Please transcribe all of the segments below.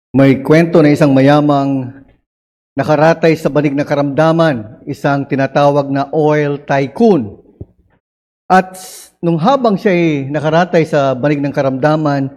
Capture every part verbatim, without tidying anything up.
May kwento na isang mayamang nakaratay sa banig na karamdaman, isang tinatawag na oil tycoon. At nung habang siya ay nakaratay sa banig ng karamdaman,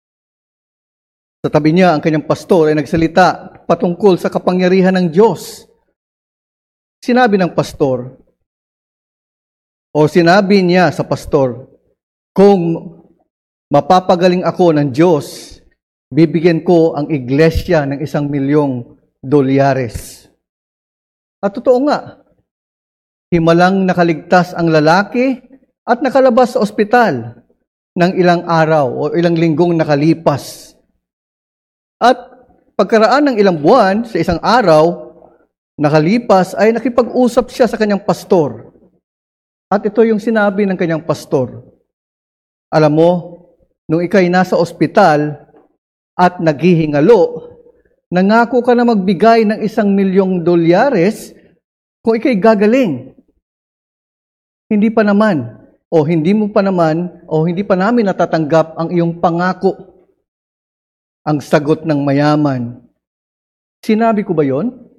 sa tabi niya ang kanyang pastor ay nagsalita patungkol sa kapangyarihan ng Diyos. Sinabi ng pastor, o sinabi niya sa pastor, kung mapapagaling ako ng Diyos, bibigyan ko ang iglesia ng isang milyong dolyares. At totoo nga, himalang nakaligtas ang lalaki at nakalabas sa ospital ng ilang araw o ilang linggong nakalipas. At pagkaraan ng ilang buwan, sa isang araw, nakalipas ay nakipag-usap siya sa kanyang pastor. At ito yung sinabi ng kanyang pastor. Alam mo, nung ika'y nasa ospital at naghihingalo, nangako ka na magbigay ng isang milyong dolyares kung ika'y gagaling. Hindi pa naman, o hindi mo pa naman, o hindi pa namin natatanggap ang iyong pangako. Ang sagot ng mayaman. Sinabi ko ba yon?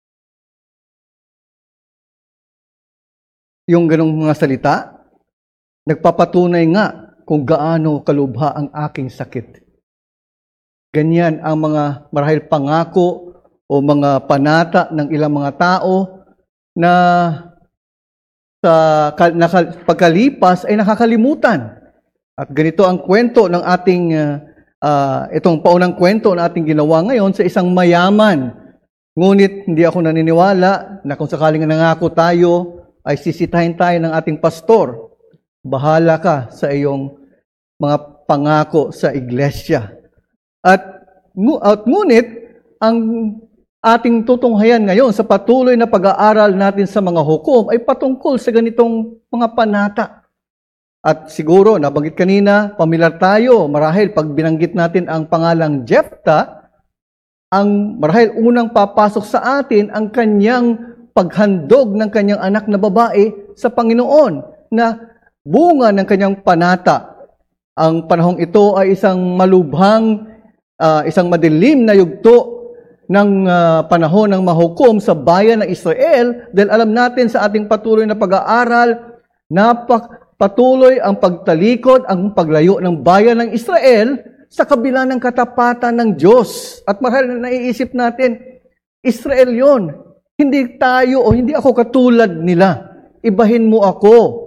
Yung ganong mga salita, nagpapatunay nga kung gaano kalubha ang aking sakit. Ganyan ang mga marahil pangako o mga panata ng ilang mga tao na sa pagkalipas ay nakakalimutan. At ganito ang kwento ng ating, uh, uh, itong paunang kwento na ating ginawa ngayon sa isang mayaman. Ngunit hindi ako naniniwala na kung sakaling nangako tayo, ay sisitahin tayo ng ating pastor. Bahala ka sa iyong mga pangako sa iglesia. At, at ngunit, ang ating tutunghayan ngayon sa patuloy na pag-aaral natin sa mga hukom ay patungkol sa ganitong mga panata. At siguro, nabanggit kanina, pamilyar tayo, marahil pag binanggit natin ang pangalang Jephthah, ang marahil unang papasok sa atin ang kanyang paghandog ng kanyang anak na babae sa Panginoon na bunga ng kanyang panata. Ang panahong ito ay isang malubhang, uh, isang madilim na yugto ng uh, panahon ng mahukom sa bayan ng Israel dahil alam natin sa ating patuloy na pag-aaral, napak patuloy ang pagtalikod, ang paglayo ng bayan ng Israel sa kabila ng katapatan ng Diyos. At marahil na naiisip natin, Israel yon. Hindi tayo o hindi ako katulad nila. Ibahin mo ako.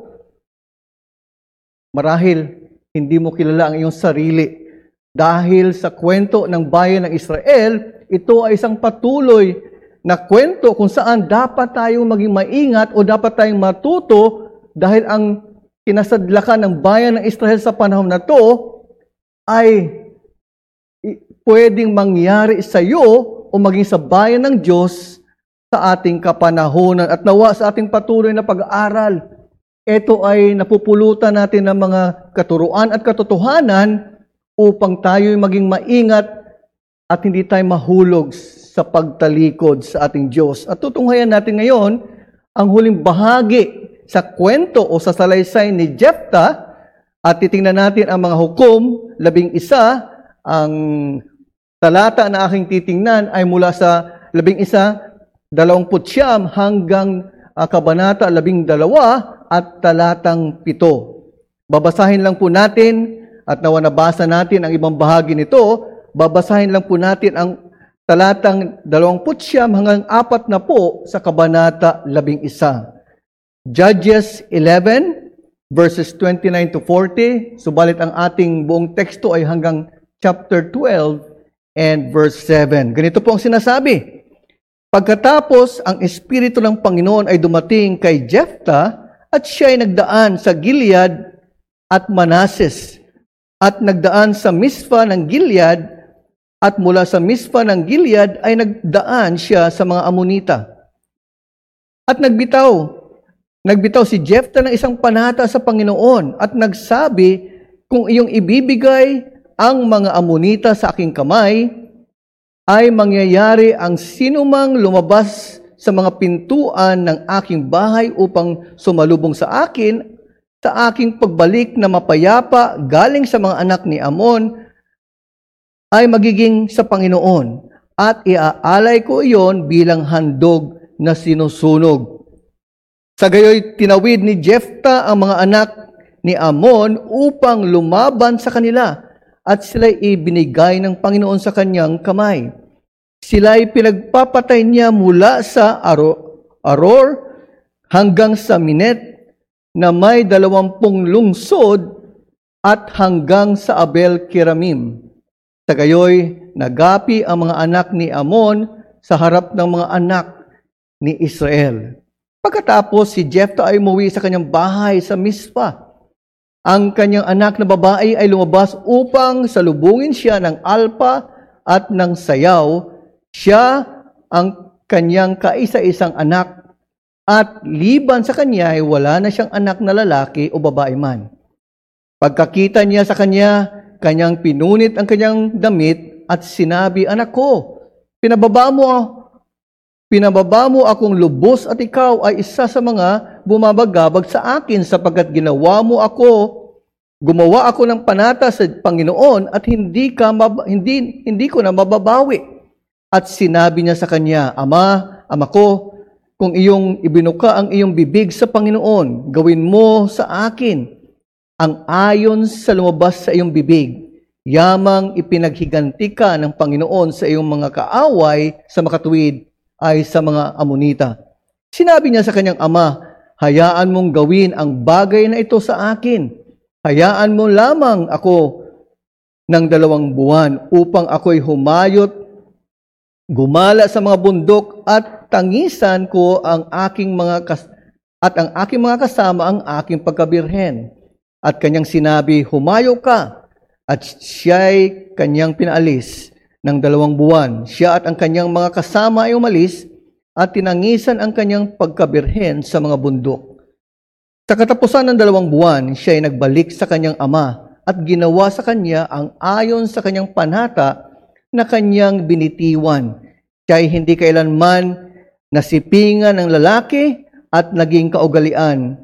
Marahil, hindi mo kilala ang iyong sarili. Dahil sa kwento ng bayan ng Israel, ito ay isang patuloy na kwento kung saan dapat tayong maging maingat o dapat tayong matuto dahil ang kinasadlakan ng bayan ng Israel sa panahon na to ay pwedeng mangyari sa iyo o maging sa bayan ng Diyos sa ating kapanahonan at nawa sa ating patuloy na pag-aaral. Ito ay napupulutan natin ng mga katuruan at katotohanan upang tayo maging maingat at hindi tayo mahulog sa pagtalikod sa ating Diyos. At tutunghayan natin ngayon ang huling bahagi sa kwento o sa salaysay ni Jephthah at titingnan natin ang mga hukom, labing isa. Ang talata na aking titingnan ay mula sa labing isa, Dalawamput siyam hanggang uh, kabanata labing dalawa at talatang pito. Babasahin lang po natin at nawa nabasa natin ang ibang bahagi nito. Babasahin lang po natin ang talatang dalawamput siyam hanggang apat na po sa kabanata labing isa. Judges eleven verses twenty-nine to forty. Subalit ang ating buong teksto ay hanggang chapter twelve and verse seven. Ganito po ang sinasabi. Pagkatapos, ang Espiritu ng Panginoon ay dumating kay Jephthah at siya ay nagdaan sa Gilead at Manases at nagdaan sa Mispa ng Gilead at mula sa Mispa ng Gilead ay nagdaan siya sa mga Amonita. At nagbitaw, nagbitaw si Jephthah ng isang panata sa Panginoon at nagsabi, kung iyong ibibigay ang mga Amonita sa aking kamay, ay mangyayari ang sinumang lumabas sa mga pintuan ng aking bahay upang sumalubong sa akin, sa aking pagbalik na mapayapa galing sa mga anak ni Amon, ay magiging sa Panginoon at iaalay ko iyon bilang handog na sinusunog. Sa gayoy, tinawid ni Jephthah ang mga anak ni Ammon upang lumaban sa kanila at sila'y ibinigay ng Panginoon sa kanyang kamay. Sila'y pinagpapatay niya mula sa Aror hanggang sa Minet na may dalawampung lungsod at hanggang sa Abel Kiramim. Sa gayoy, nagapi ang mga anak ni Ammon sa harap ng mga anak ni Israel. Pagkatapos, si Jephthah ay umuwi sa kanyang bahay sa Mizpah. Ang kanyang anak na babae ay lumabas upang salubungin siya ng alpa at ng sayaw. Siya ang kanyang kaisa-isang anak at liban sa kanya ay wala na siyang anak na lalaki o babae man. Pagkakita niya sa kanya, kanyang pinunit ang kanyang damit at sinabi, "Anak ko, pinababa mo, pinababa mo akong lubos at ikaw ay isa sa mga bumabagabag sa akin sapagkat ginawa mo ako, gumawa ako ng panata sa Panginoon at hindi ka mab- hindi hindi ko na mababawi." At sinabi niya sa kanya, "Ama, ama ko, kung iyong ibinuka ang iyong bibig sa Panginoon, gawin mo sa akin ang ayon sa lumabas sa iyong bibig. Yamang ipinaghiganti ka ng Panginoon sa iyong mga kaaway sa makatuwid ay sa mga Amonita." Sinabi niya sa kanyang ama, "Hayaan mong gawin ang bagay na ito sa akin. Hayaan mo lamang ako ng dalawang buwan upang ako'y humayot, gumala sa mga bundok at tangisan ko ang aking mga kas- at ang aking mga kasama ang aking pagkabirhen." At kanyang sinabi, "Humayo ka." At siya'y kanyang pinaalis ng dalawang buwan. Siya at ang kanyang mga kasama ay umalis at tinangisan ang kanyang pagkabirhen sa mga bundok. Sa katapusan ng dalawang buwan, siya ay nagbalik sa kanyang ama at ginawa sa kanya ang ayon sa kanyang panata na kanyang binitiwan. Siya ay hindi kailanman nasipingan ng lalaki at naging kaugalian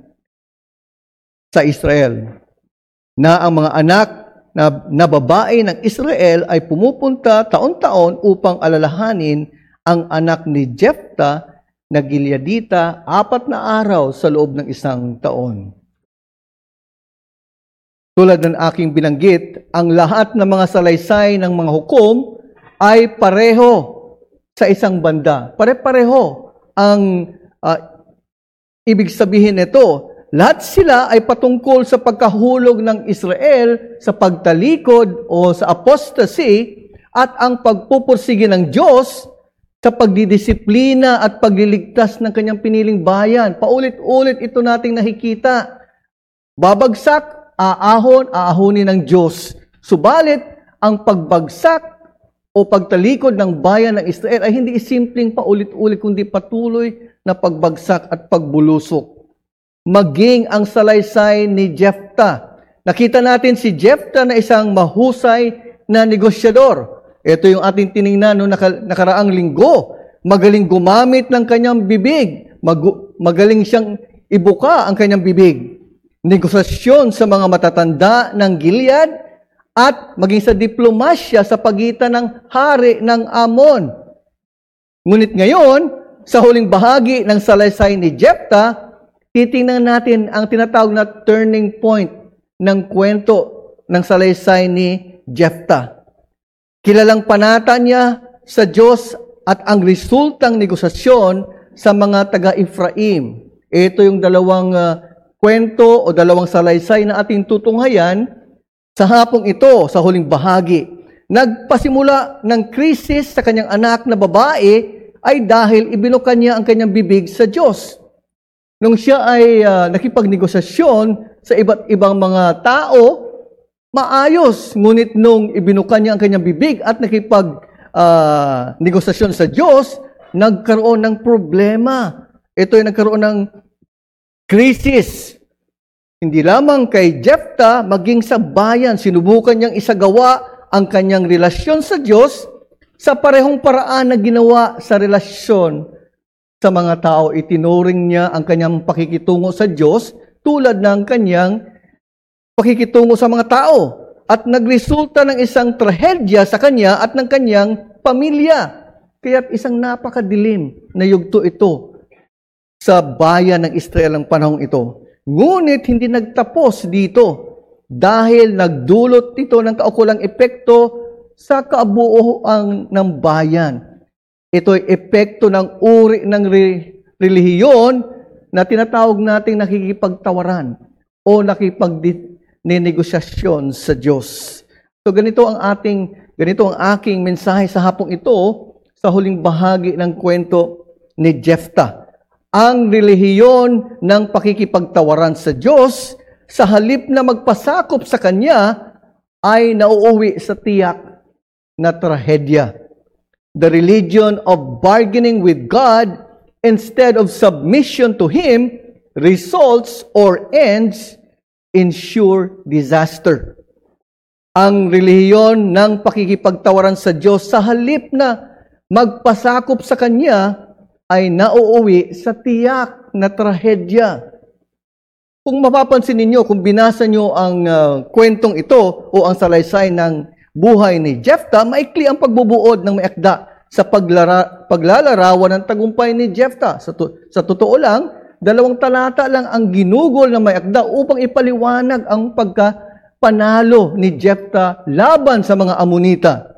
sa Israel, na ang mga anak na, na babae ng Israel ay pumupunta taon-taon upang alalahanin ang anak ni Jephthah na Gileadita apat na araw sa loob ng isang taon. Tulad ng aking binanggit, ang lahat ng mga salaysay ng mga hukom ay pareho sa isang banda. Pare-pareho ang uh, ibig sabihin nito. Lahat sila ay patungkol sa pagkahulog ng Israel sa pagtalikod o sa apostasy at ang pagpupursige ng Diyos sa pagdidisiplina at pagliligtas ng kanyang piniling bayan. Paulit-ulit ito nating nakikita. Babagsak, aahon, aahonin ng Diyos. Subalit, ang pagbagsak o pagtalikod ng bayan ng Israel ay hindi simpleng paulit-ulit kundi patuloy na pagbagsak at pagbulusok. Maging ang salaysay ni Jephthah. Nakita natin si Jephthah na isang mahusay na negosyador. Ito yung ating tiningnan noong nakaraang linggo. Magaling gumamit ng kanyang bibig. Mag- magaling siyang ibuka ang kanyang bibig. Negosasyon sa mga matatanda ng Gilead at maging sa diplomasya sa pagitan ng hari ng Ammon. Ngunit ngayon, sa huling bahagi ng salaysay ni Jephthah, titingnan natin ang tinatawag na turning point ng kwento ng salaysay ni Jephthah. Kilalang panata niya sa Diyos at ang resultang negosasyon sa mga taga-Ephraim. Ito yung dalawang uh, kwento o dalawang salaysay na ating tutunghayan sa hapong ito, sa huling bahagi. Nagpasimula ng krisis sa kanyang anak na babae ay dahil ibinuka niya ang kanyang bibig sa Diyos. Nung siya ay uh, nakipagnegosasyon sa iba't ibang mga tao, maayos. Ngunit nung ibinuka niya ang kanyang bibig at nakipag-negosasyon uh, sa Diyos, nagkaroon ng problema. Ito ay nagkaroon ng krisis. Hindi lamang kay Jephthah, maging sa bayan, sinubukan niyang isagawa ang kanyang relasyon sa Diyos sa parehong paraan na ginawa sa relasyon sa mga tao. Itinuring niya ang kanyang pakikitungo sa Diyos tulad ng kanyang pakikitungo sa mga tao. at nagresulta ng isang trahedya sa kanya at ng kanyang pamilya. Kaya't isang napakadilim na yugto ito sa bayan ng Israel ng panahong ito. Ngunit hindi nagtapos dito dahil nagdulot ito ng kaukulang epekto sa kabuuan ng bayan. Ito'y epekto ng uri ng re- relihiyon na tinatawag nating nakikipagtawaran o nakipagnegosyasyon sa Diyos. So ganito ang ating ganito ang aking mensahe sa hapong ito sa huling bahagi ng kwento ni Jephthah. Ang relihiyon ng pakikipagtawaran sa Diyos sa halip na magpasakop sa Kanya ay nauuwi sa tiyak na trahedya. The religion of bargaining with God instead of submission to Him results or ends in sure disaster. Ang relihiyon ng pakikipagtawaran sa Diyos sa halip na magpasakop sa Kanya ay nauuwi sa tiyak na trahedya. Kung mapapansin ninyo, kung binasa nyo ang uh, kwentong ito o ang salaysay ng buhay ni Jephthah, maikli ang pagbubuod ng may akda sa paglara, paglalarawan ng tagumpay ni Jephthah. Sa, to, sa totoo lang, dalawang talata lang ang ginugol ng may akda upang ipaliwanag ang pagkapanalo ni Jephthah laban sa mga Amonita.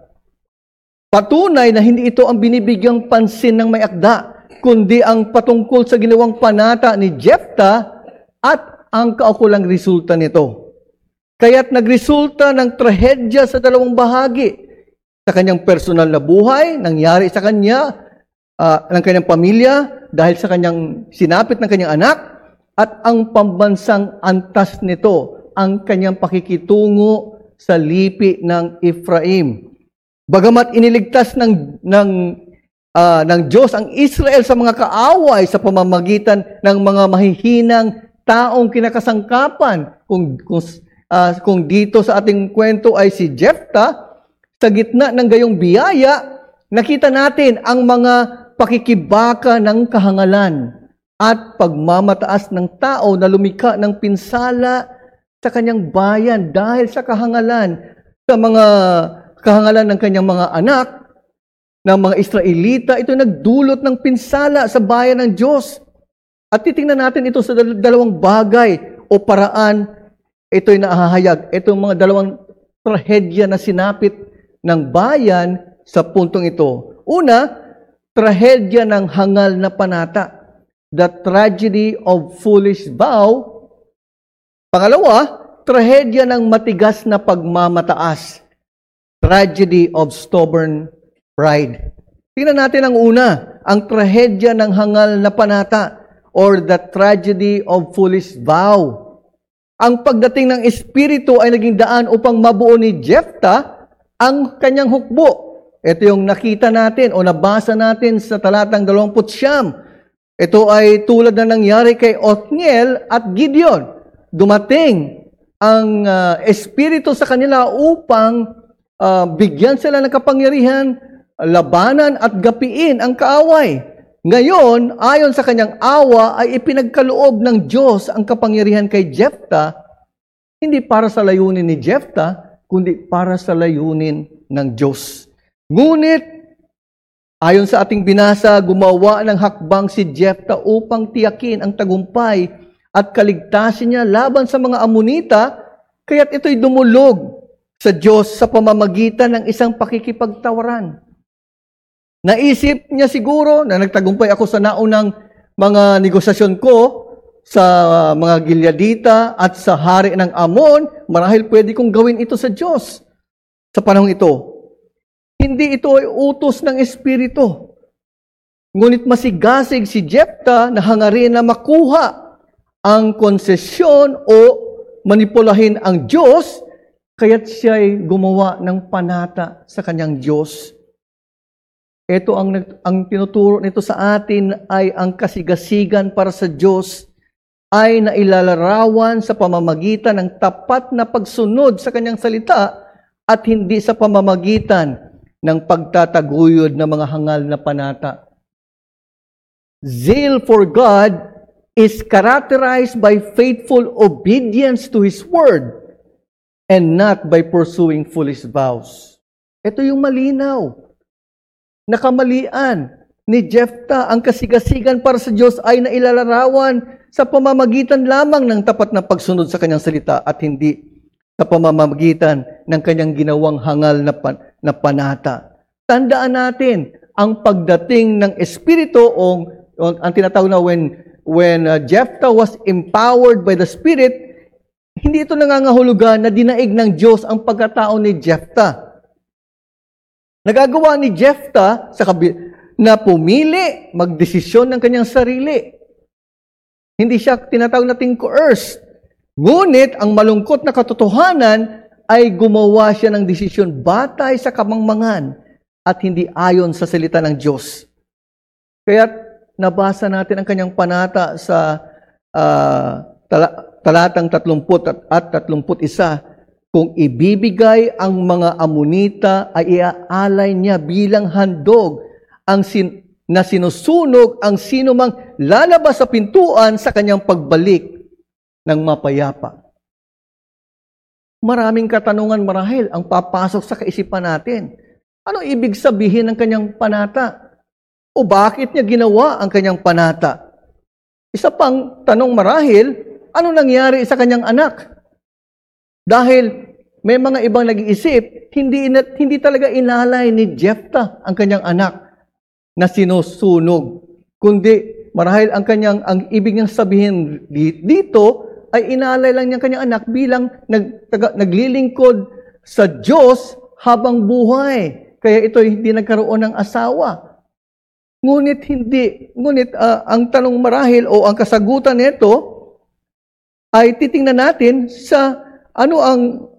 Patunay na hindi ito ang binibigyang pansin ng may akda, kundi ang patungkol sa ginawang panata ni Jephthah at ang kaukulang resulta nito. Kaya't nagresulta ng trahedya sa dalawang bahagi. Sa kanyang personal na buhay, nangyari sa kanya, uh, ng kanyang pamilya, dahil sa kanyang sinapit ng kanyang anak, at ang pambansang antas nito, ang kanyang pakikitungo sa lipi ng Ephraim. Bagamat iniligtas ng, ng, uh, ng Diyos ang Israel sa mga kaaway sa pamamagitan ng mga mahihinang taong kinakasangkapan, kung, kung Uh, kung dito sa ating kwento ay si Jephthah, sa gitna ng gayong biyaya, nakita natin ang mga pakikibaka ng kahangalan at pagmamataas ng tao na lumika ng pinsala sa kanyang bayan dahil sa kahangalan, sa mga kahangalan ng kanyang mga anak, ng mga Israelita. Ito nagdulot ng pinsala sa bayan ng Diyos. At titingnan natin ito sa dalawang bagay o paraan. Ito'y naahayag. Itong mga dalawang trahedya na sinapit ng bayan sa puntong ito. Una, trahedya ng hangal na panata. The tragedy of foolish vow. Pangalawa, trahedya ng matigas na pagmamataas. Tragedy of stubborn pride. Tingnan natin ang una, ang trahedya ng hangal na panata or the tragedy of foolish vow. Ang pagdating ng Espiritu ay naging daan upang mabuo ni Jephthah ang kanyang hukbo. Ito yung nakita natin o nabasa natin sa talatang dalawamput siyam. Ito ay tulad na nangyari kay Othniel at Gideon. Dumating ang uh, Espiritu sa kanila upang uh, bigyan sila ng kapangyarihan, labanan at gapiin ang kaaway. Ngayon, ayon sa kanyang awa, ay ipinagkaloob ng Diyos ang kapangyarihan kay Jephthah, hindi para sa layunin ni Jephthah, kundi para sa layunin ng Diyos. Ngunit, ayon sa ating binasa, gumawa ng hakbang si Jephthah upang tiyakin ang tagumpay at kaligtasin niya laban sa mga Amonita, kaya't ito'y dumulog sa Diyos sa pamamagitan ng isang pakikipagtawaran. Naisip niya siguro na nagtagumpay ako sa naunang mga negosasyon ko sa mga Gileadita at sa hari ng Amon, marahil pwede kong gawin ito sa Diyos. Sa panahong ito, hindi ito ay utos ng Espiritu. Ngunit masigasig si Jephthah na hangarin na makuha ang konsesyon o manipulahin ang Diyos, kaya't siya'y gumawa ng panata sa kanyang Diyos. Ito ang, ang tinuturo nito sa atin ay ang kasigasigan para sa Diyos ay nailalarawan sa pamamagitan ng tapat na pagsunod sa kanyang salita at hindi sa pamamagitan ng pagtataguyod ng mga hangal na panata. Zeal for God is characterized by faithful obedience to His Word and not by pursuing foolish vows. Ito yung malinaw. Nakamalian ni Jephthah, ang kasigasigan para sa Diyos ay nailalarawan sa pamamagitan lamang ng tapat na pagsunod sa kanyang salita at hindi sa pamamagitan ng kanyang ginawang hangal na, pan, na panata. Tandaan natin, ang pagdating ng Espiritu o, o ang tinatawag na when, when uh, Jephthah was empowered by the Spirit, hindi ito nangangahulugan na dinaig ng Diyos ang pagkatao ni Jephthah. Nagagawa ni Jephthah sa kabi- na pumili, magdesisyon ng kanyang sarili. Hindi siya tinatawag nating coerced. Ngunit ang malungkot na katotohanan ay gumawa siya ng desisyon batay sa kamangmangan at hindi ayon sa salita ng Diyos. Kaya nabasa natin ang kanyang panata sa uh, tala- talatang tatlumpu't at tatlumpu't isa. Kung ibibigay ang mga Amonita ay iaalay niya bilang handog ang sin- na sinusunog ang sinumang lalabas sa pintuan sa kanyang pagbalik ng mapayapa. Maraming katanungan marahil ang papasok sa kaisipan natin. Ano ibig sabihin ng kanyang panata? O bakit niya ginawa ang kanyang panata? Isa pang tanong marahil, ano nangyari sa kanyang anak? Dahil may mga ibang nag-iisip, hindi, hindi talaga inalay ni Jephthah ang kanyang anak na sinusunog. Kundi marahil ang kanyang, ang ibig niyang sabihin dito ay inalay lang niya ang kanyang anak bilang nag, taga, naglilingkod sa Diyos habang buhay. Kaya ito hindi nagkaroon ng asawa. Ngunit hindi, ngunit uh, ang tanong marahil o ang kasagutan nito ay titingnan natin sa ano ang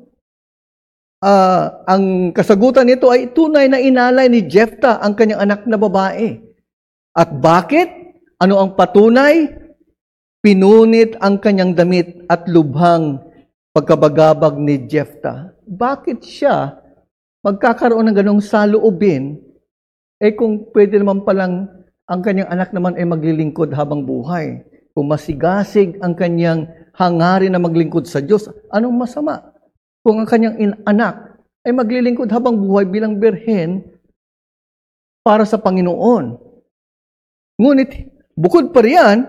Uh, ang kasagutan nito ay tunay na inalay ni Jephthah ang kanyang anak na babae. At bakit? Ano ang patunay? Pinunit ang kanyang damit at lubhang pagkabagabag ni Jephthah. Bakit siya magkakaroon ng ganong saloobin? Eh kung pwede naman palang ang kanyang anak naman ay maglilingkod habang buhay. Kung masigasig ang kanyang hangarin na maglingkod sa Diyos, anong masama? Kung ang kanyang in- anak ay maglilingkod habang buhay bilang birhen para sa Panginoon. Ngunit, bukod pa riyan,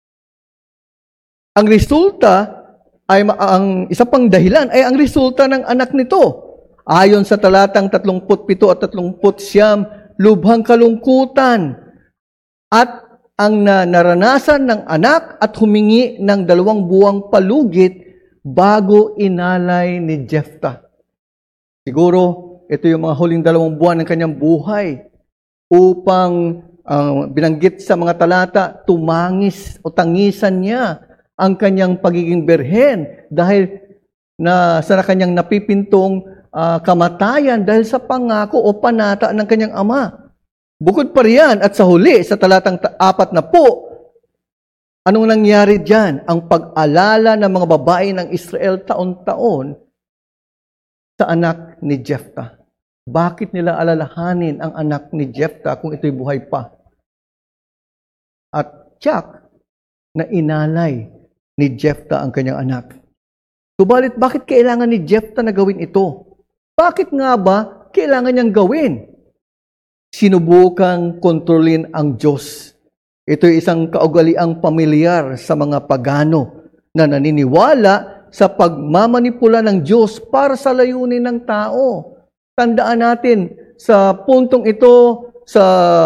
ang resulta ay ang isa pang dahilan ay ang resulta ng anak nito. Ayon sa talatang tatlumput-pito at tatlumput siyam, lubhang kalungkutan at ang naranasan ng anak at humingi ng dalawang buwang palugit bago inalay ni Jephthah. Siguro, ito yung mga huling dalawang buwan ng kanyang buhay upang uh, binanggit sa mga talata, tumangis o tangisan niya ang kanyang pagiging berhen dahil na sa kanyang napipintong uh, kamatayan dahil sa pangako o panata ng kanyang ama. Bukod pa riyan at sa huli, sa talatang apat na po, anong nangyari diyan? Ang pag-alala ng mga babae ng Israel taon-taon sa anak ni Jephthah. Bakit nila alalahanin ang anak ni Jephthah kung ito'y buhay pa? At tiyak na inalay ni Jephthah ang kanyang anak. Subalit, bakit kailangan ni Jephthah na gawin ito? Bakit nga ba kailangan niyang gawin? Sinubukang kontrolin ang Diyos. Ito'y isang kaugaliang pamilyar sa mga pagano na naniniwala sa pagmamanipula ng Diyos para sa layunin ng tao. Tandaan natin sa puntong ito, sa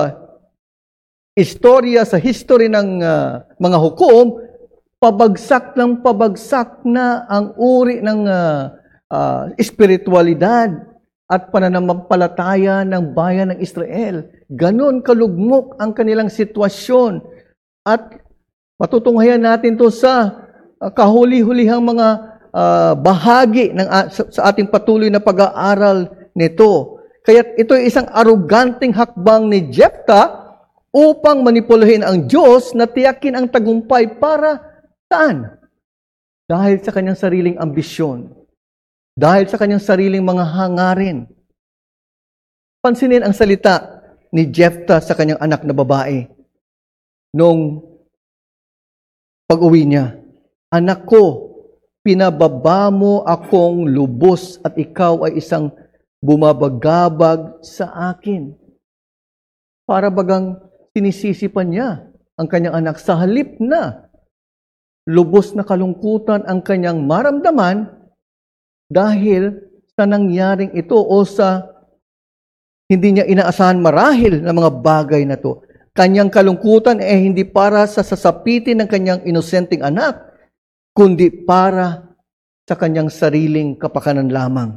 istorya, sa history ng uh, mga hukom, pabagsak ng pabagsak na ang uri ng uh, uh, espiritualidad at pananampalataya ng bayan ng Israel. Ganon kalugmok ang kanilang sitwasyon. At matutunghayan natin to sa uh, kahuli-hulihang mga uh, bahagi ng, uh, sa, sa ating patuloy na pag-aaral nito. Kaya ito ay isang aruganteng hakbang ni Jephthah upang manipulahin ang Diyos na tiyakin ang tagumpay para saan? Dahil sa kanyang sariling ambisyon. Dahil sa kanyang sariling mga hangarin. Pansinin ang salita ni Jephthah sa kanyang anak na babae nung pag-uwi niya. Anak ko, pinababa mo akong lubos at ikaw ay isang bumabagabag sa akin. Para bagang sinisisipan niya ang kanyang anak sa halip na lubos na kalungkutan ang kanyang maramdaman dahil sa nangyaring ito o sa hindi niya inaasahan marahil na mga bagay na to. Kanyang kalungkutan ay hindi para sa sasapitin ng kanyang inosenteng anak, kundi para sa kanyang sariling kapakanan lamang.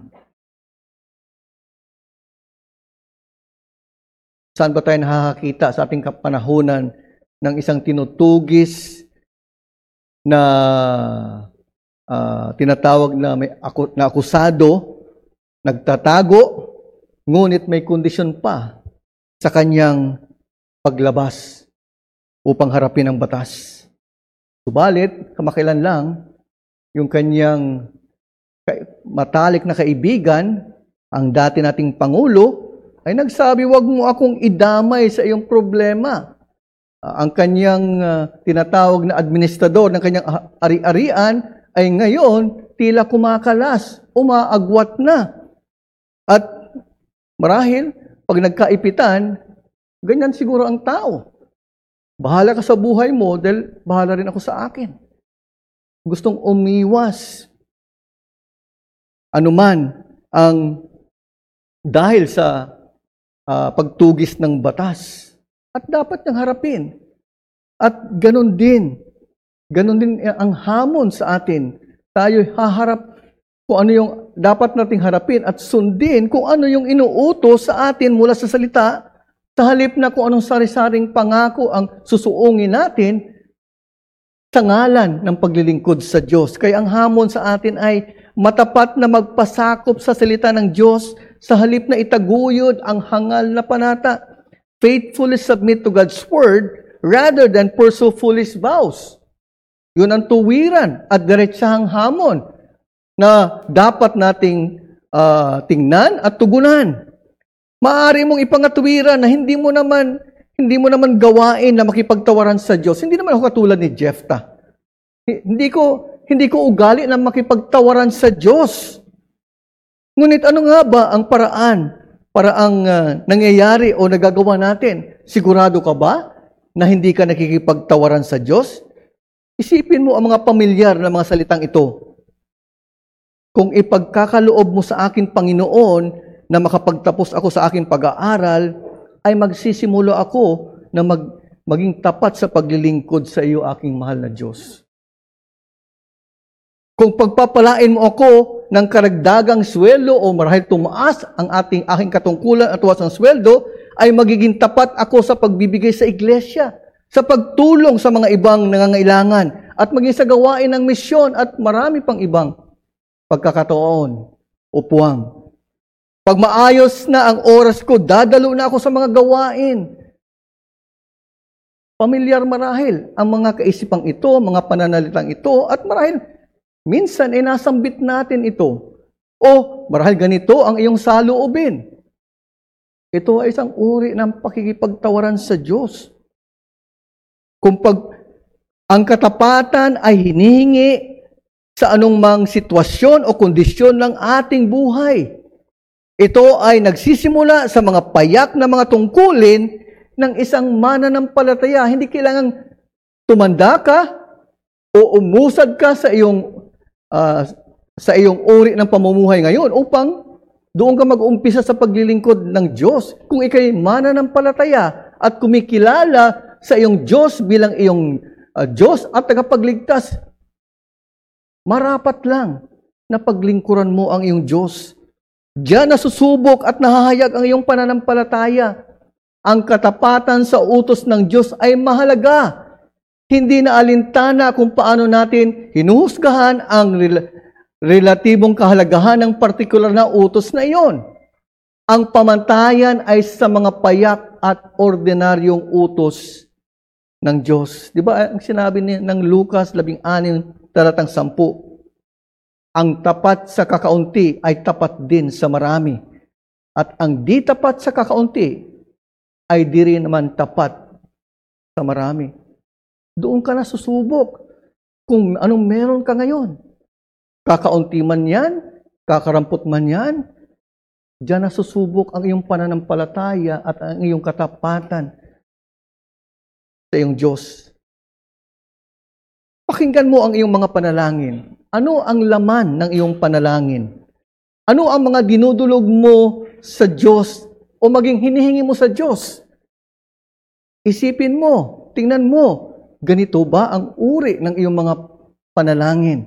Saan ba tayo nakakakita sa ating kapanahunan ng isang tinutugis na uh, tinatawag na may aku, na akusado, nagtatago, ngunit may kondisyon pa sa kanyang paglabas upang harapin ang batas. Subalit, kamakailan lang, yung kanyang matalik na kaibigan, ang dati nating Pangulo, ay nagsabi, "Huwag mo akong idamay sa iyong problema." Uh, ang kanyang uh, tinatawag na administrador ng kanyang ari-arian ay ngayon tila kumakalas, umaagwat na. At marahil, pag nagkaipitan, ganyan siguro ang tao. Bahala ka sa buhay mo dahil bahala rin ako sa akin. Gustong umiwas. Anuman ang dahil sa uh, pagtugis ng batas. At dapat niyang harapin. At ganun din. Ganun din ang hamon sa atin. Tayo haharap kung ano yung dapat nating harapin at sundin kung ano yung inuutos sa atin mula sa salita, sa halip na kung anong sari-saring pangako ang susuungin natin sa ngalan ng paglilingkod sa Diyos. Kaya ang hamon sa atin ay matapat na magpasakop sa salita ng Diyos sa halip na itaguyod ang hangal na panata. Faithfully submit to God's Word rather than pursue foolish vows. Yun ang tuwiran at diretsahang hamon na dapat nating uh, tingnan at tugunan. Maaari mong ipangatwiran na hindi mo naman hindi mo naman gawain na makipagtawaran sa Diyos. Hindi naman ako katulad ni Jephthah. Hindi ko hindi ko ugali na makipagtawaran sa Diyos. Ngunit ano nga ba ang paraan para ang uh, nangyayari o nagagawa natin? Sigurado ka ba na hindi ka nakikipagtawaran sa Diyos? Isipin mo ang mga pamilyar na mga salitang ito. Kung ipagkakaloob mo sa akin, Panginoon, na makapagtapos ako sa aking pag-aaral, ay magsisimula ako na mag, maging tapat sa paglilingkod sa iyo, aking mahal na Diyos. Kung pagpapalain mo ako ng karagdagang sweldo o marahil tumaas ang ating aking katungkulan at tuwas ng sweldo, ay magiging tapat ako sa pagbibigay sa iglesia, sa pagtulong sa mga ibang nangangailangan, at maging sa gawain ng misyon at marami pang ibang pagkakataon o puwang. Pag maayos na ang oras ko, dadalo na ako sa mga gawain. Pamilyar marahil ang mga kaisipang ito, mga pananalitang ito, at marahil minsan ay nasambit natin ito. O marahil ganito ang iyong saloobin. Ito ay isang uri ng pakikipagtawaran sa Diyos. Kung pag ang katapatan ay hinihingi sa anumang sitwasyon o kondisyon ng ating buhay. Ito ay nagsisimula sa mga payak na mga tungkulin ng isang mananampalataya. Hindi kailangang tumanda ka o umusad ka sa iyong uh, sa iyong uri ng pamumuhay ngayon upang doon ka mag-umpisa sa paglilingkod ng Diyos. Kung ikay mananampalataya at kumikilala sa iyong Diyos bilang iyong uh, Diyos at tagapagligtas, marapat lang na paglingkuran mo ang iyong Diyos. Diyan nasusubok at nahahayag ang iyong pananampalataya. Ang katapatan sa utos ng Diyos ay mahalaga. Hindi na alintana kung paano natin hinuhusgahan ang rel- relatibong kahalagahan ng partikular na utos na iyon. Ang pamantayan ay sa mga payak at ordinaryong utos ng Diyos. Di ba ang sinabi ni, ng Lucas labing anim, talatang sampu, ang tapat sa kakaunti ay tapat din sa marami. At ang di tapat sa kakaunti ay di rin naman tapat sa marami. Doon ka na susubok kung anong meron ka ngayon. Kakaunti man yan, kakarampot man yan, diyan nasusubok ang iyong pananampalataya at ang iyong katapatan sa iyong Diyos. Pakinggan mo ang iyong mga panalangin. Ano ang laman ng iyong panalangin? Ano ang mga dinudulog mo sa Diyos o maging hinihingi mo sa Diyos? Isipin mo, tingnan mo, ganito ba ang uri ng iyong mga panalangin?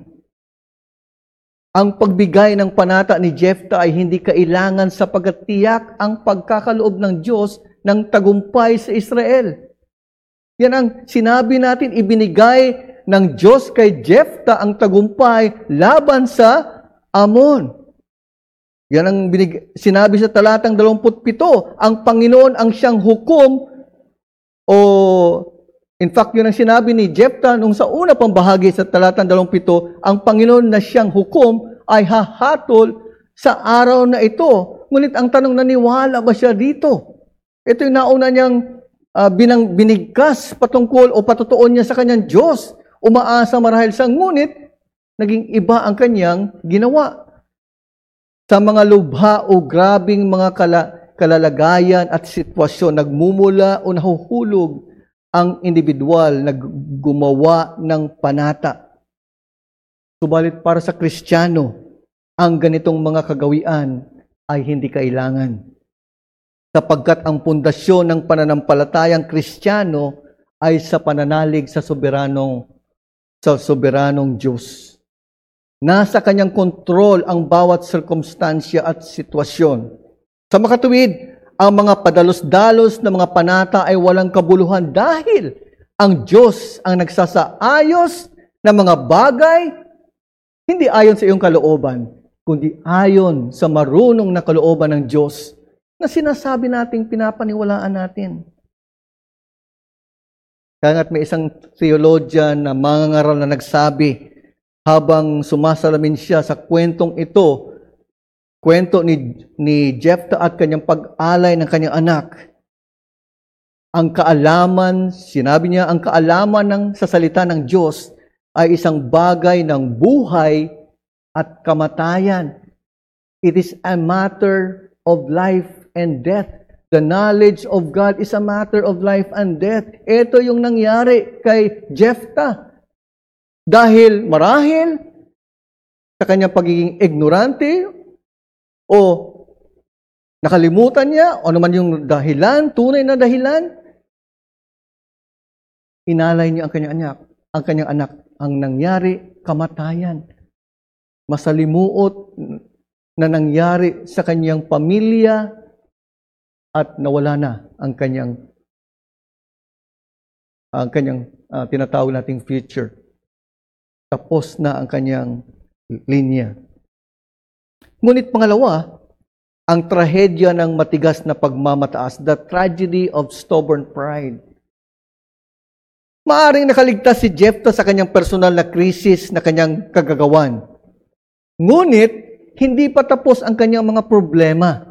Ang pagbigay ng panata ni Jephthah ay hindi kailangan sapagkat tiyak ang pagkakaloob ng Diyos ng tagumpay sa Israel. Yan ang sinabi natin, ibinigay ng Diyos kay Jephthah ang tagumpay laban sa Amon. Yan ang binig- sinabi sa talatang dalawampu't pito, ang Panginoon ang siyang hukom, o in fact, yun ang sinabi ni Jephthah nung sa una pang bahagi sa talatang dalawampu't pito, ang Panginoon na siyang hukom ay hahatol sa araw na ito. Ngunit ang tanong, naniwala ba siya dito? Ito yung nauna niyang uh, binang, binigkas patungkol o patutuon niya sa kanyang Diyos. Umaasa marahil sa ngunit, naging iba ang kanyang ginawa. Sa mga lubha o grabing mga kala, kalalagayan at sitwasyon, nagmumula o nahuhulog ang individual na gumawa ng panata. Subalit para sa Kristiyano, ang ganitong mga kagawian ay hindi kailangan. Sapagkat ang pundasyon ng pananampalatayang Kristiyano ay sa pananalig sa soberanong sa soberanong Diyos. Nasa kanyang kontrol ang bawat sirkumstansya at sitwasyon. Sa makatuwid, ang mga padalos-dalos na mga panata ay walang kabuluhan dahil ang Diyos ang nagsasaayos ng mga bagay hindi ayon sa iyong kalooban, kundi ayon sa marunong na kalooban ng Diyos na sinasabi nating pinapaniwalaan natin. Kaya nga't may isang theologian na mangangaral na nagsabi, habang sumasalamin siya sa kwentong ito, kwento ni, ni Jephthah at kanyang pag-alay ng kanyang anak, ang kaalaman, sinabi niya, ang kaalaman ng sa salita ng Diyos ay isang bagay ng buhay at kamatayan. It is a matter of life and death. The knowledge of God is a matter of life and death. Ito yung nangyari kay Jephthah. Dahil marahil sa kanyang pagiging ignorante o nakalimutan niya o naman yung dahilan, tunay na dahilan, inalay niya ang kanyang anak. Ang kanyang anak, ang nangyari, kamatayan. Masalimuot na nangyari sa kanyang pamilya at nawala na ang kanyang ang kanyang uh, tinatawag nating future. Tapos na ang kanyang linya. Ngunit pangalawa, ang trahedya ng matigas na pagmamataas, the tragedy of stubborn pride. Maaring nakaligtas si Jephthah sa kanyang personal na krisis na kanyang kagagawan. Ngunit, hindi pa tapos ang kanyang mga problema.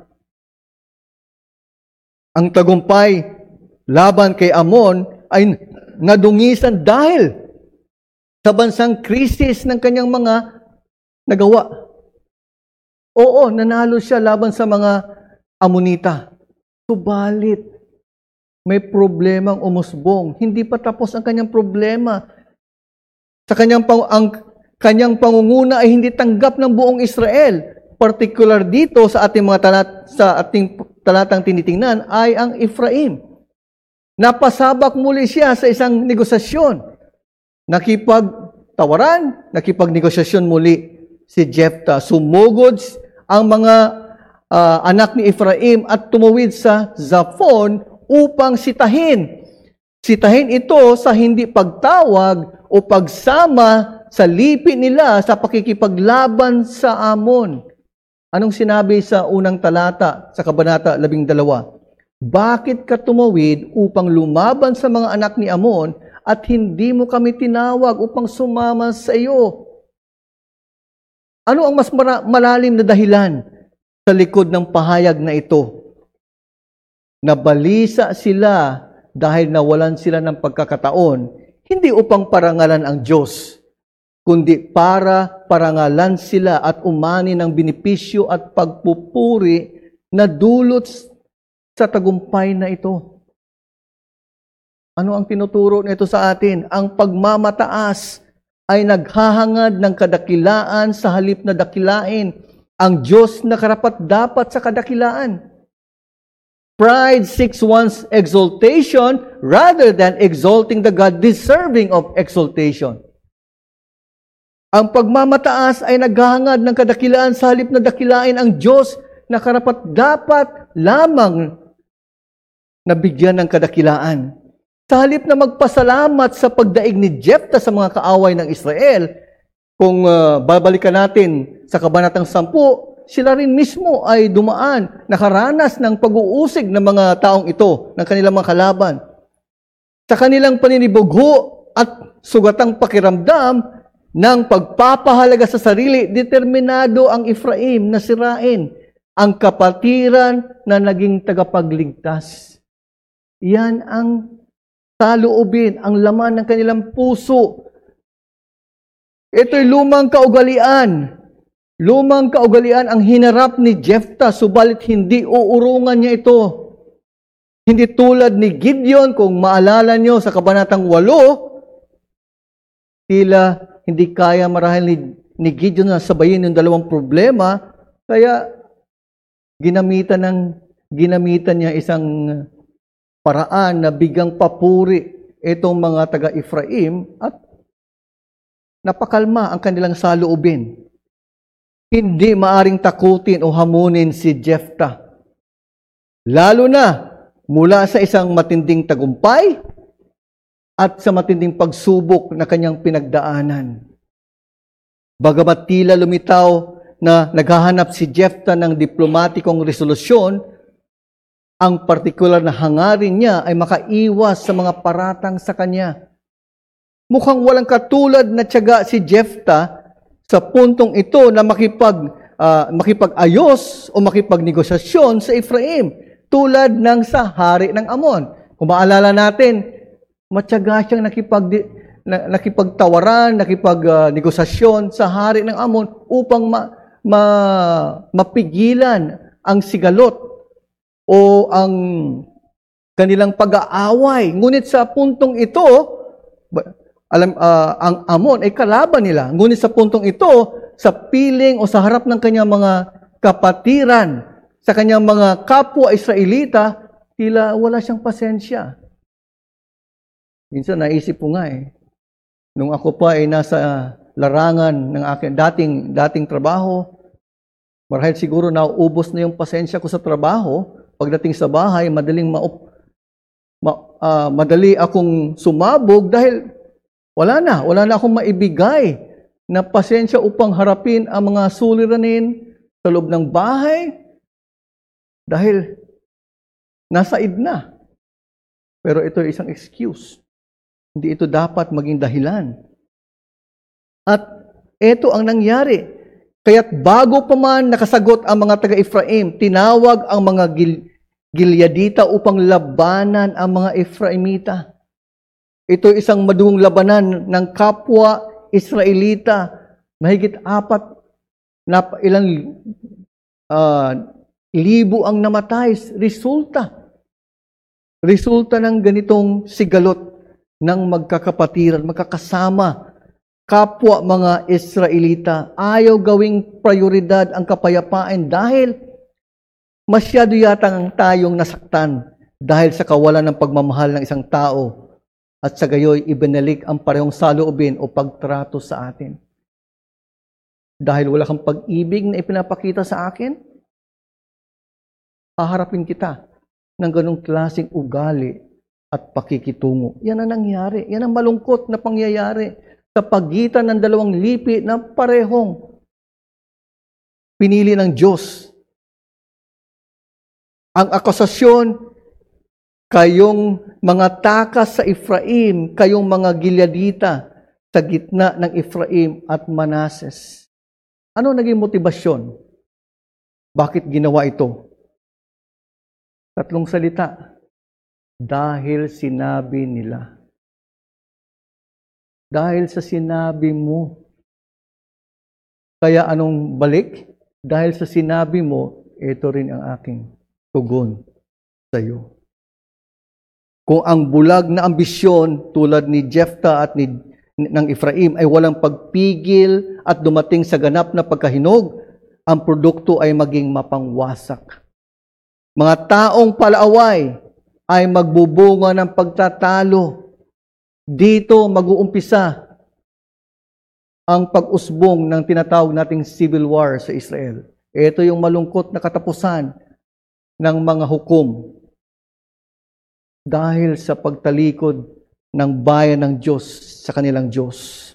Ang tagumpay laban kay Amon ay nadungisan dahil sa bansang krisis ng kanyang mga nagawa. Oo, nanalo siya laban sa mga Amonita. Subalit, may problemang umusbong. Hindi pa tapos ang kanyang problema. Sa kanyang, pang, ang kanyang pangunguna ay hindi tanggap ng buong Israel. Particular dito sa ating mga talat, sa ating talatang tinitingnan ay ang Ephraim. Napasabak muli siya sa isang negosasyon. Nakipagtawaran, nakipagnegosasyon muli si Jephthah. Sumugod ang mga uh, anak ni Ephraim at tumawid sa Zaphon upang sitahin. Sitahin ito sa hindi pagtawag o pagsama sa lipi nila sa pakikipaglaban sa Amon. Anong sinabi sa unang talata sa Kabanata labing dalawa? Bakit ka tumawid upang lumaban sa mga anak ni Amon at hindi mo kami tinawag upang sumama sa iyo? Ano ang mas malalim na dahilan sa likod ng pahayag na ito? Nabalisa sila dahil nawalan sila ng pagkakataon, hindi upang parangalan ang Diyos, kundi para parangalan sila at umani ng benepisyo at pagpupuri na dulot sa tagumpay na ito. Ano ang tinuturo nito sa atin? Ang pagmamataas ay naghahangad ng kadakilaan sa halip na dakilain ang Diyos na karapat-dapat sa kadakilaan. Pride seeks one's exaltation rather than exalting the God deserving of exaltation. Ang pagmamataas ay naghahangad ng kadakilaan sa halip na dakilain ang Diyos na karapat-dapat lamang nabigyan ng kadakilaan. Sa halip na magpasalamat sa pagdaig ni Jephthah sa mga kaaway ng Israel, kung uh, babalikan natin sa Kabanatang sampu, sila rin mismo ay dumaan, nakaranas ng pag-uusig ng mga taong ito, ng kanilang mga kalaban. Sa kanilang paninibugho at sugatang pakiramdam ng pagpapahalaga sa sarili, determinado ang Ephraim na sirain ang kapatiran na naging tagapagligtas. Yan ang saloobin, ang laman ng kanilang puso. Ito'y lumang kaugalian. Lumang kaugalian ang hinarap ni Jephthah, subalit hindi uurungan niya ito. Hindi tulad ni Gideon, kung maalala niyo sa Kabanatang walo, tila hindi kaya marahil ni, ni Gideon na sabayin yung dalawang problema, kaya ginamitan ng ginamitan niya isang paraan na bigang papuri itong mga taga-Ephraim at napakalma ang kanilang saloobin. Hindi maaring takutin o hamunin si Jephthah. Lalo na mula sa isang matinding tagumpay at sa matinding pagsubok na kanyang pinagdaanan. Bagamat tila lumitaw na naghahanap si Jephthah ng diplomatikong resolusyon, ang partikular na hangarin niya ay makaiwas sa mga paratang sa kanya. Mukhang walang katulad na tiyaga si Jephthah sa puntong ito na makipag, uh, makipag-ayos o makipagnegosasyon sa Ephraim, tulad ng sa hari ng Amon. Kung maalala natin, matyaga siyang nakipag, na, nakipagtawaran, nakipag-negosasyon uh, sa hari ng Amon upang ma, ma, mapigilan ang sigalot o ang kanilang pag-aaway. Ngunit sa puntong ito, alam, uh, ang Amon ay kalaban nila. Ngunit sa puntong ito, sa piling o sa harap ng kanyang mga kapatiran, sa kanyang mga kapwa Israelita, tila wala siyang pasensya. Minsan naisip ko nga eh, nung ako pa ay nasa larangan ng aking dating, dating trabaho, marahil siguro nauubos na yung pasensya ko sa trabaho. Pagdating sa bahay, madaling maup, ma, uh, madali akong sumabog dahil wala na, wala na akong maibigay na pasensya upang harapin ang mga suliranin sa loob ng bahay dahil nasaid na. Pero ito ay isang excuse. Hindi ito dapat maging dahilan. At ito ang nangyari. Kaya't bago pa man nakasagot ang mga taga-Ephraim, tinawag ang mga Gil- Gileadita upang labanan ang mga Ephraimita. Ito isang madugong labanan ng kapwa Israelita. Mahigit apat na ilang uh, libo ang namatay. Resulta. Resulta ng ganitong sigalot ng magkakapatiran, magkakasama. Kapwa mga Israelita, ayaw gawing prioridad ang kapayapaan dahil masyado yatang tayong nasaktan dahil sa kawalan ng pagmamahal ng isang tao at sa gayoy ibinalik ang parehong saloobin o pagtrato sa atin. Dahil wala kang pag-ibig na ipinapakita sa akin, haharapin kita ng ganong klaseng ugali at pakikitungo. Yan ang nangyari. Yan ang malungkot na pangyayari sa pagitan ng dalawang lipi na parehong pinili ng Diyos. Ang akusasyon, kayong mga takas sa Ephraim, kayong mga Gileadita sa gitna ng Ephraim at Manases. Ano naging motibasyon? Bakit ginawa ito? Tatlong salita. Dahil sinabi nila. Dahil sa sinabi mo, Kaya anong balik? Dahil sa sinabi mo, ito rin ang aking tugon sa iyo. Kung ang bulag na ambisyon tulad ni Jephthah at ni, ng Ephraim ay walang pagpigil at dumating sa ganap na pagkahinog, ang produkto ay maging mapangwasak. Mga taong palaaway ay magbubunga ng pagtatalo. Dito mag-uumpisa ang pag-usbong ng tinatawag nating civil war sa Israel. Ito yung malungkot na katapusan ng mga hukom dahil sa pagtalikod ng bayan ng Diyos sa kanilang Diyos.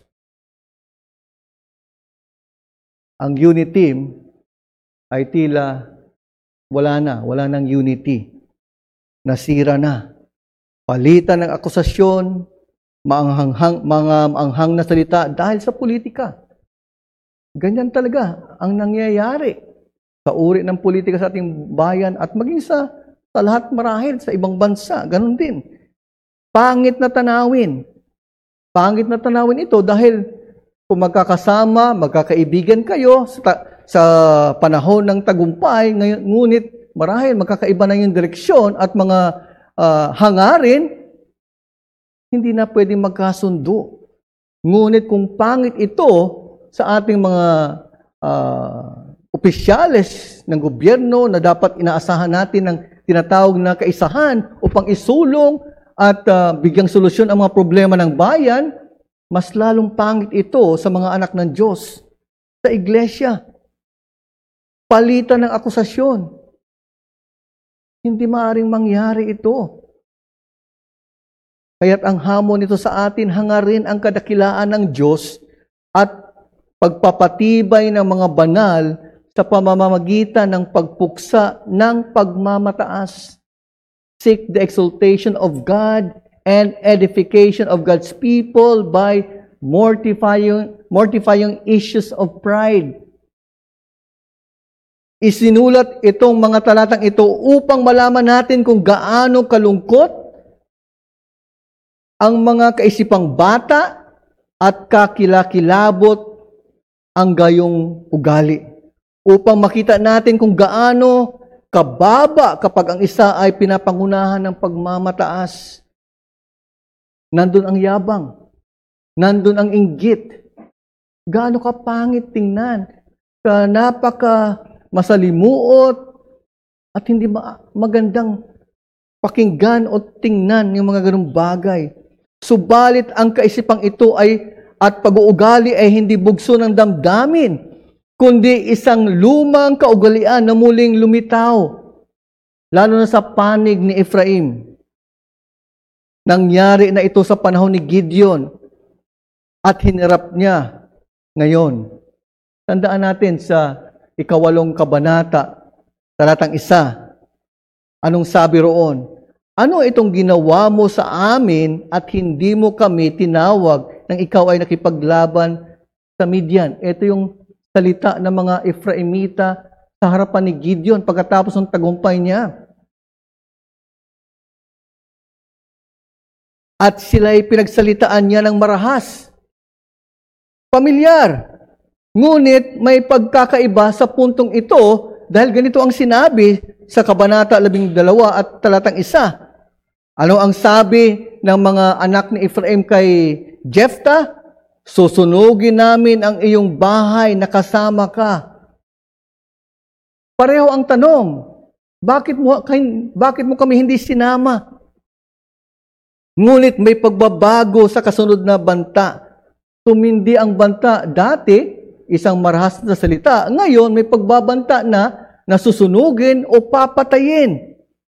Ang unity team ay tila wala na, wala nang unity. Nasira na. Palitan ng akusasyon, maanghang, mga maanghang na salita dahil sa politika. Ganyan talaga ang nangyayari sa uri ng politika sa ating bayan at maging sa sa lahat marahil sa ibang bansa. Ganon din. Pangit na tanawin. Pangit na tanawin ito dahil kung magkakasama, magkakaibigan kayo sa, sa panahon ng tagumpay, ngayon, ngunit marahil magkakaiba na yung direksyon at mga uh, hangarin, hindi na pwedeng magkasundo. Ngunit kung pangit ito sa ating mga uh, opisyales ng gobyerno na dapat inaasahan natin ng tinatawag na kaisahan upang isulong at uh, bigyang solusyon ang mga problema ng bayan, mas lalong pangit ito sa mga anak ng Diyos, sa iglesia. Palitan ng akusasyon. Hindi maaaring mangyari ito. Kaya't ang hamon nito sa atin, hangarin ang kadakilaan ng Diyos at pagpapatibay ng mga banal sa pamamagitan ng pagpuksa ng pagmamataas. Seek the exaltation of God and edification of God's people by mortifying, mortifying issues of pride. Isinulat itong mga talatang ito upang malaman natin kung gaano kalungkot ang mga kaisipang bata at kakilakilabot ang gayong ugali. Upang makita natin kung gaano kababa kapag ang isa ay pinapangunahan ng pagmamataas. Nandun ang yabang. Nandun ang inggit. Gaano kapangit tingnan. Ka napaka masalimuot at hindi magandang pakinggan o tingnan yung mga ganung bagay. Subalit ang kaisipang ito ay at pag-uugali ay hindi bugso ng damdamin, kundi isang lumang kaugalian na muling lumitaw, lalo na sa panig ni Ephraim. Nangyari na ito sa panahon ni Gideon at hinirap niya ngayon. Tandaan natin sa ikawalong kabanata, talatang isa, anong sabi roon? Ano itong ginawa mo sa amin at hindi mo kami tinawag nang ikaw ay nakipaglaban sa Midian? Ito yung salita ng mga Ephraimita sa harapan ni Gideon pagkatapos ng tagumpay niya. At sila'y pinagsalitaan niya ng marahas. Pamilyar. Ngunit may pagkakaiba sa puntong ito dahil ganito ang sinabi sa Kabanata labing dalawa at talatang isa. Ano ang sabi ng mga anak ni Ephraim kay Jephthah? Susunugin namin ang iyong bahay na kasama ka. Pareho ang tanong, bakit mo, bakit mo kami hindi sinama? Ngunit may pagbabago sa kasunod na banta. Tumindi ang banta dati, isang marahas na salita. Ngayon, may pagbabanta na nasusunugin o papatayin.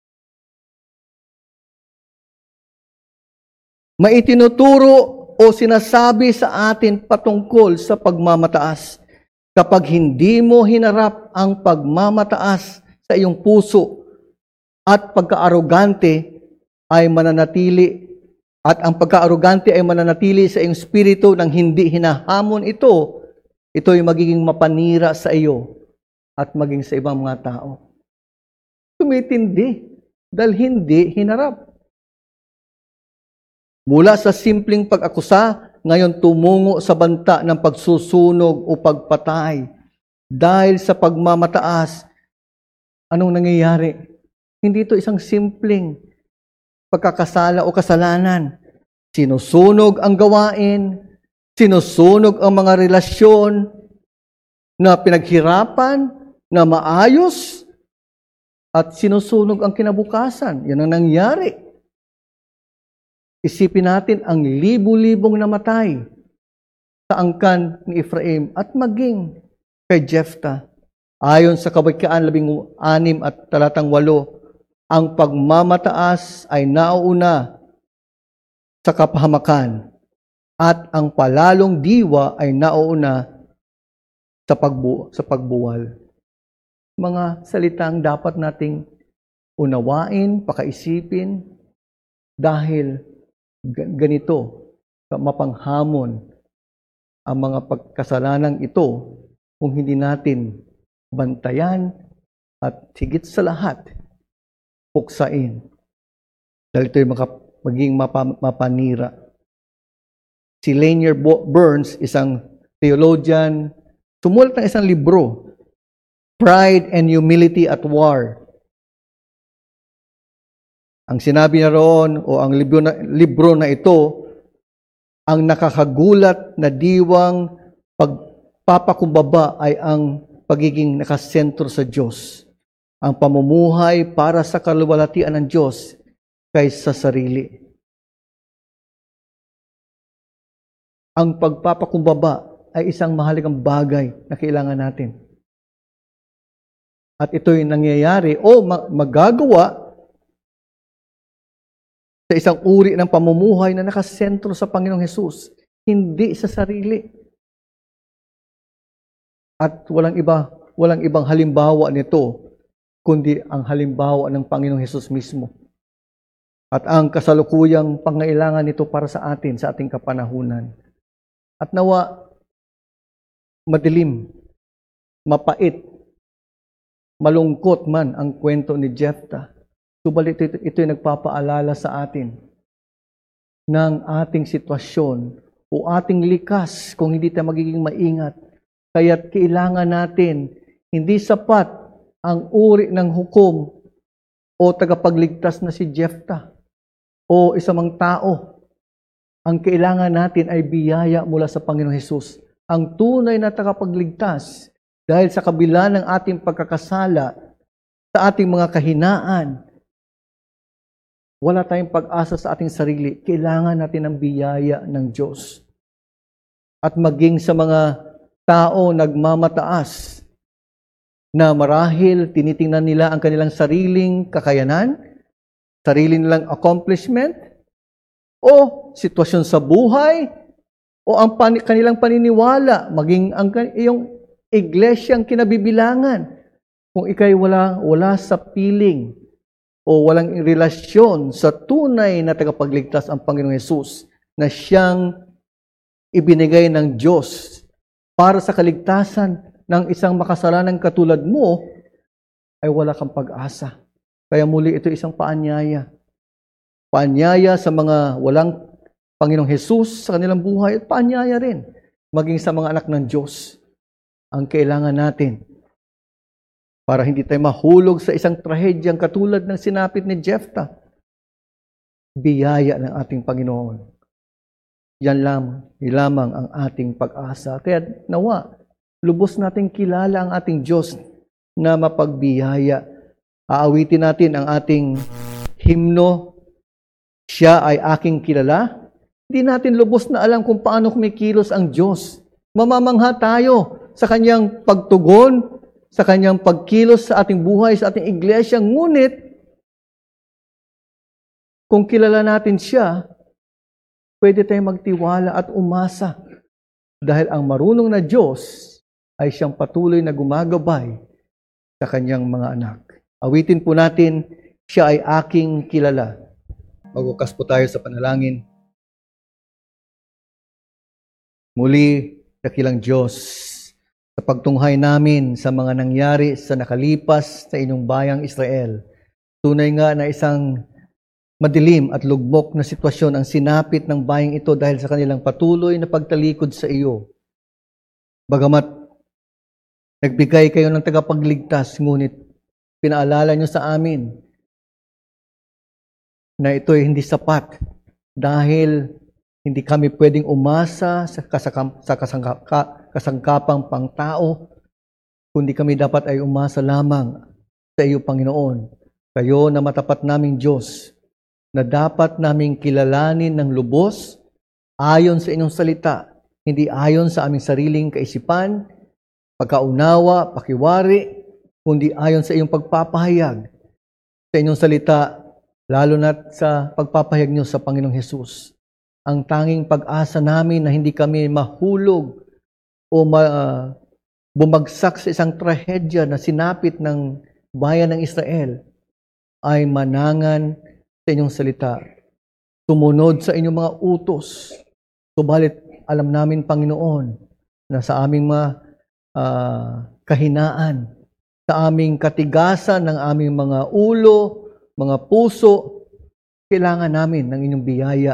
May itinuturo o sinasabi sa atin patungkol sa pagmamataas. Kapag hindi mo hinarap ang pagmamataas sa iyong puso at pagka-arogante ay mananatili at ang pagka-arogante ay mananatili sa iyong spirito nang hindi hinahamon ito, ito ay magiging mapanira sa iyo at maging sa ibang mga tao. Tumitindi dahil hindi hinarap. Mula sa simpleng pag-akusa ngayon tumungo sa banta ng pagsusunog o pagpatay. Dahil sa pagmamataas, anong nangyayari? Hindi ito isang simpleng pagkakasala o kasalanan. Sinusunog ang gawain, sinusunog ang mga relasyon na pinaghirapan, na maayos, at sinusunog ang kinabukasan. Yan ang nangyari. Isipin natin ang libu-libong namatay sa angkan ni Ephraim at maging kay Jephthah. Ayon sa Kawikaan labing anim at talatang walo, ang pagmamataas ay nauuna sa kapahamakan at ang palalong diwa ay nauuna sa, pagbu sa pagbuwal. Mga salitang dapat nating unawain, pakaisipin, dahil ganito mapanghamon ang mga pagkasalanang ito kung hindi natin bantayan at higit sa lahat, puksain. Dahil ito'y maging mapa, mapanira. Si Lanier Burns, isang theologian, sumulat ng isang libro, Pride and Humility at War. Ang sinabi na roon, o ang libro na, libro na ito, ang nakakagulat na diwang pagpapakumbaba ay ang pagiging nakasentro sa Diyos. Ang pamumuhay para sa kaluwalhatian ng Diyos kaysa sa sarili. Ang pagpapakumbaba ay isang mahalagang bagay na kailangan natin. At ito'y nangyayari o magagawa sa isang uri ng pamumuhay na nakasentro sa Panginoong Hesus, hindi sa sarili. At walang iba, walang ibang halimbawa nito, kundi ang halimbawa ng Panginoong Hesus mismo. At ang kasalukuyang pangailangan nito para sa atin, sa ating kapanahunan. At nawa, madilim, mapait, malungkot man ang kwento ni Jephthah. Subalit ito, ito'y nagpapaalala sa atin ng ating sitwasyon o ating likas kung hindi tayo magiging maingat. Kaya't kailangan natin, hindi sapat ang uri ng hukom o tagapagligtas na si Jephthah o isamang tao. Ang kailangan natin ay biyaya mula sa Panginoong Hesus. Ang tunay na tagapagligtas dahil sa kabila ng ating pagkakasala, sa ating mga kahinaan, wala tayong pag-asa sa ating sarili. Kailangan natin ng biyaya ng Diyos. At maging sa mga tao nagmamataas na marahil tinitingnan nila ang kanilang sariling kakayanan, sarili nilang accomplishment, o sitwasyon sa buhay, o ang pan- kanilang paniniwala, maging ang iyong iglesyang kinabibilangan. Kung ikay wala, wala sa piling, o walang relasyon sa tunay na tagapagligtas ang Panginoong Hesus na siyang ibinigay ng Diyos para sa kaligtasan ng isang makasalanang katulad mo, ay wala kang pag-asa. Kaya muli ito isang paanyaya. Paanyaya sa mga walang Panginoong Hesus sa kanilang buhay at paanyaya rin maging sa mga anak ng Diyos. Ang kailangan natin para hindi tayo mahulog sa isang trahedyang katulad ng sinapit ni Jephthah. Biyaya ng ating Panginoon. Yan lamang, lamang ang ating pag-asa. Kaya nawa, lubos nating kilala ang ating Diyos na mapagbiyaya. Aawitin natin ang ating himno, Siya ay aking kilala. Hindi natin lubos na alam kung paano kumikilos ang Diyos. Mamamangha tayo sa Kanyang pagtugon, sa Kanyang pagkilos sa ating buhay, sa ating iglesia. Ngunit, kung kilala natin siya, pwede tayong magtiwala at umasa. Dahil ang marunong na Diyos ay siyang patuloy na gumagabay sa Kanyang mga anak. Awitin po natin, Siya ay aking kilala. Magwakas po tayo sa panalangin. Muli, dakilang Diyos, sa pagtunghay namin sa mga nangyari sa nakalipas sa inyong bayang Israel. Tunay nga na isang madilim at lugmok na sitwasyon ang sinapit ng bayang ito dahil sa kanilang patuloy na pagtalikod sa iyo. Bagamat nagbigay kayo ng tagapagligtas, ngunit pinaalala nyo sa amin na ito ay hindi sapat dahil hindi kami pwedeng umasa sa, kasakam, sa kasangka, kasangkapang pangtao, kundi kami dapat ay umasa lamang sa iyo, Panginoon. Kayo na matapat naming Diyos, na dapat naming kilalanin ng lubos ayon sa inyong salita, hindi ayon sa aming sariling kaisipan, pagkaunawa, pakiwari, kundi ayon sa iyong pagpapahayag sa inyong salita, lalo na sa pagpapahayag niyo sa Panginoong Hesus. Ang tanging pag-asa namin na hindi kami mahulog o ma, uh, bumagsak sa isang trahedya na sinapit ng bayan ng Israel ay manangan sa inyong salita, sumunod sa inyong mga utos. Subalit alam namin, Panginoon, na sa aming mga uh, kahinaan, sa aming katigasan ng aming mga ulo, mga puso, kailangan namin ng inyong biyaya.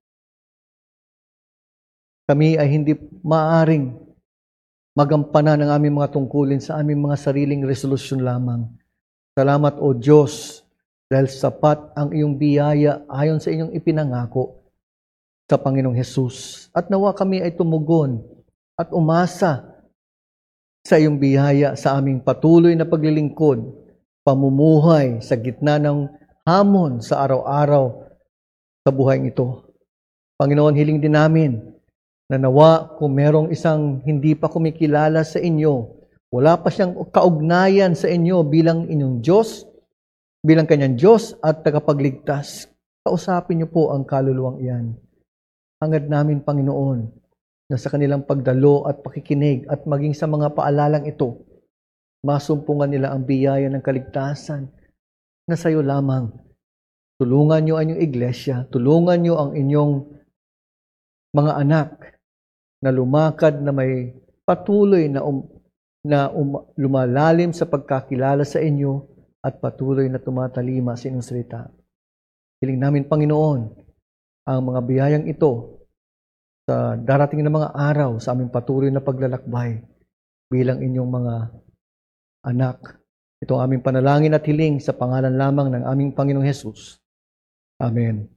Kami ay hindi maaring magampanan ng aming mga tungkulin sa aming mga sariling resolusyon lamang. Salamat, O Diyos, dahil sapat ang iyong biyaya ayon sa inyong ipinangako sa Panginoong Hesus. At nawa kami ay tumugon at umasa sa iyong biyaya sa aming patuloy na paglilingkod, pamumuhay sa gitna ng hamon sa araw-araw sa buhay ito. Panginoon, hiling din namin na nawa kung merong isang hindi pa kumikilala sa inyo, wala pa siyang kaugnayan sa inyo bilang inyong Diyos, bilang kanyang Diyos at tagapagligtas, kausapin niyo po ang kaluluwang iyan. Hangad namin, Panginoon, na sa kanilang pagdalo at pakikinig at maging sa mga paalalang ito, masumpungan nila ang biyaya ng kaligtasan na sa iyo lamang. Tulungan niyo ang inyong iglesia, tulungan niyo ang inyong mga anak na lumakad na may patuloy na, um, na um, lumalalim sa pagkakilala sa inyo at patuloy na tumatalima sa inyong salita. Hiling namin, Panginoon, ang mga biyayang ito sa darating na mga araw sa aming patuloy na paglalakbay bilang inyong mga anak. Ito ang aming panalangin at hiling sa pangalan lamang ng aming Panginoong Hesus. Amen.